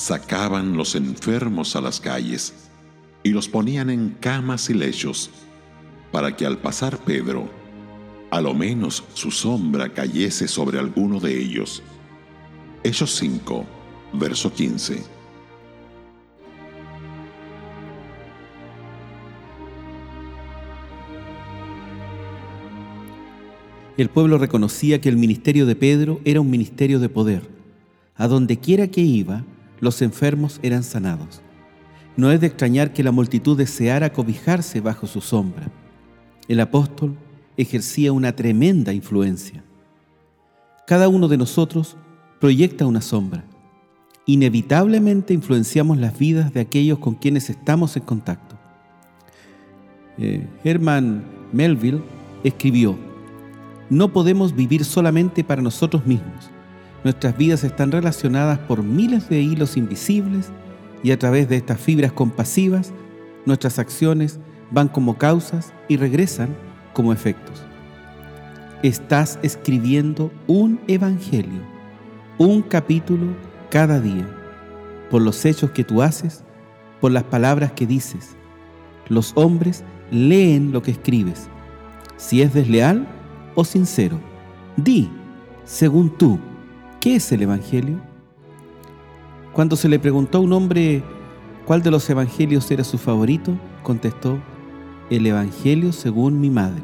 sacaban los enfermos a las calles y los ponían en camas y lechos, para que al pasar Pedro, a lo menos su sombra cayese sobre alguno de ellos. Hechos 5, verso 15. El pueblo reconocía que el ministerio de Pedro era un ministerio de poder. A donde quiera que iba, los enfermos eran sanados. No es de extrañar que la multitud deseara cobijarse bajo su sombra. El apóstol ejercía una tremenda influencia. Cada uno de nosotros proyecta una sombra. Inevitablemente influenciamos las vidas de aquellos con quienes estamos en contacto. Herman Melville escribió: no podemos vivir solamente para nosotros mismos. Nuestras vidas están relacionadas por miles de hilos invisibles y a través de estas fibras compasivas, nuestras acciones van como causas y regresan como efectos. Estás escribiendo un evangelio, un capítulo cada día, por los hechos que tú haces, por las palabras que dices. Los hombres leen lo que escribes. Si es desleal o sincero, di, según tú, ¿qué es el evangelio? Cuando se le preguntó a un hombre cuál de los evangelios era su favorito, contestó: el evangelio según mi madre.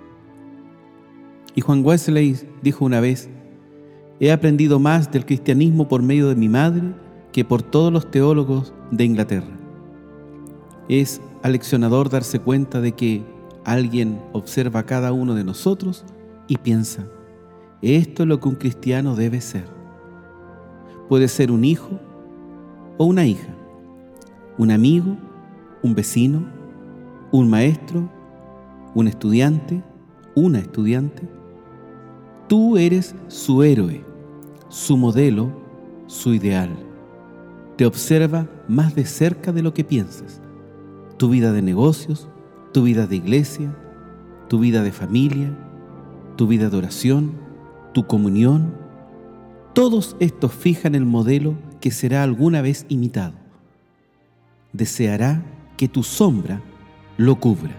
Y Juan Wesley dijo una vez: he aprendido más del cristianismo por medio de mi madre que por todos los teólogos de Inglaterra. Es aleccionador darse cuenta de que alguien observa a cada uno de nosotros y piensa: esto es lo que un cristiano debe ser. Puede ser un hijo o una hija, un amigo, un vecino, un maestro, un estudiante, una estudiante. Tú eres su héroe, su modelo, su ideal. Te observa más de cerca de lo que piensas. Tu vida de negocios, tu vida de iglesia, tu vida de familia, tu vida de oración, tu comunión. Todos estos fijan el modelo que será alguna vez imitado. Deseará que tu sombra lo cubra.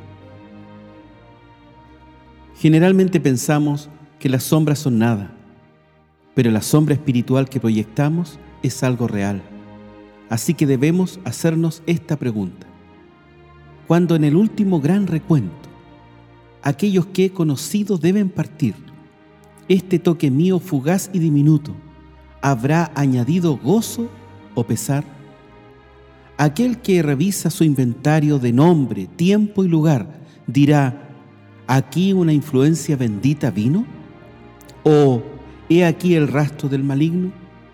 Generalmente pensamos que las sombras son nada, pero la sombra espiritual que proyectamos es algo real. Así que debemos hacernos esta pregunta: cuando en el último gran recuento, aquellos que he conocido deben partir, este toque mío fugaz y diminuto, ¿habrá añadido gozo o pesar? Aquel que revisa su inventario de nombre, tiempo y lugar, dirá: ¿aquí una influencia bendita vino? ¿O he aquí el rastro del maligno?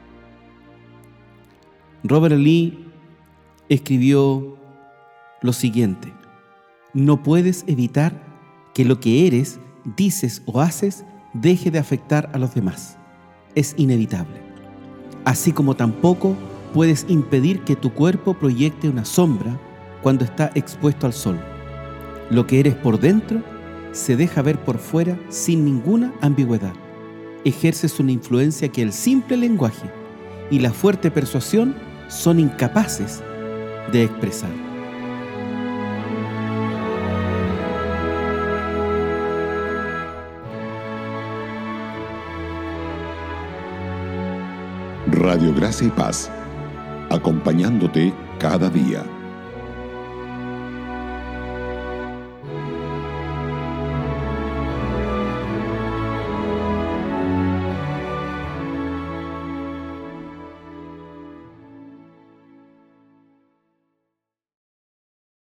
Robert Lee escribió lo siguiente: no puedes evitar que lo que eres, dices o haces deje de afectar a los demás. Es inevitable. Así como tampoco puedes impedir que tu cuerpo proyecte una sombra cuando está expuesto al sol. Lo que eres por dentro se deja ver por fuera sin ninguna ambigüedad. Ejerces una influencia que el simple lenguaje y la fuerte persuasión son incapaces de expresar. Radio Gracia y Paz, acompañándote cada día.